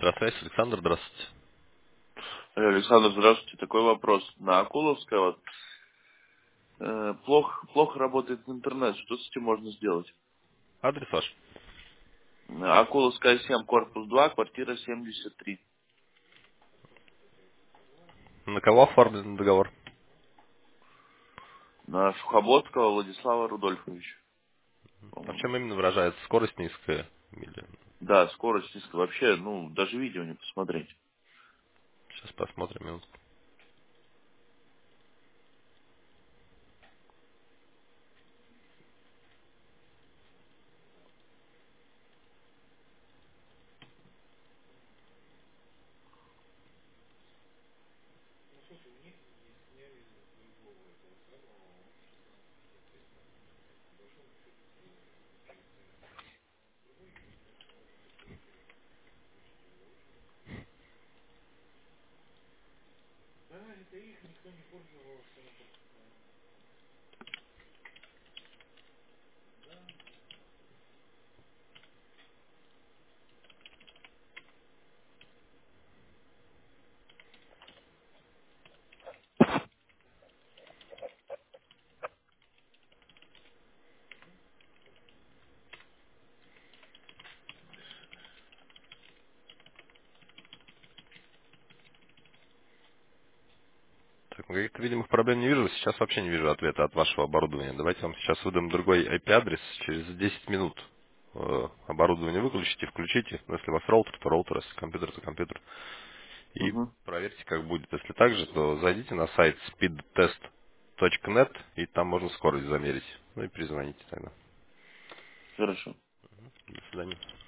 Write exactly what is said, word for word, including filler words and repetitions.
Электросвязь, Александр, здравствуйте. Алло, Александр, здравствуйте. Такой вопрос. На Акуловской вот э, плохо, плохо работает интернет. Что с этим можно сделать? Адрес ваш? На Акуловская семь, корпус два, квартира семьдесят три. На кого оформлен договор? На Сухоботского Владислава Рудольфовича, А в по-моему. чем именно выражается? Скорость низкая? Или... Да, скорость низкая. Вообще, ну, даже видео не посмотреть. Сейчас посмотрим. минутку. Так, ну, каких-то видимых проблем не вижу. Сейчас вообще не вижу ответа от вашего оборудования. Давайте вам сейчас выдам другой ай пи-адрес. Через десять минут э, оборудование выключите, включите. Ну, если у вас роутер, то роутер, если компьютер, то компьютер. И Угу. проверьте, как будет. Если так же, то зайдите на сайт speedtest точка нет, и там можно скорость замерить. Ну и перезвоните тогда. Хорошо. До свидания.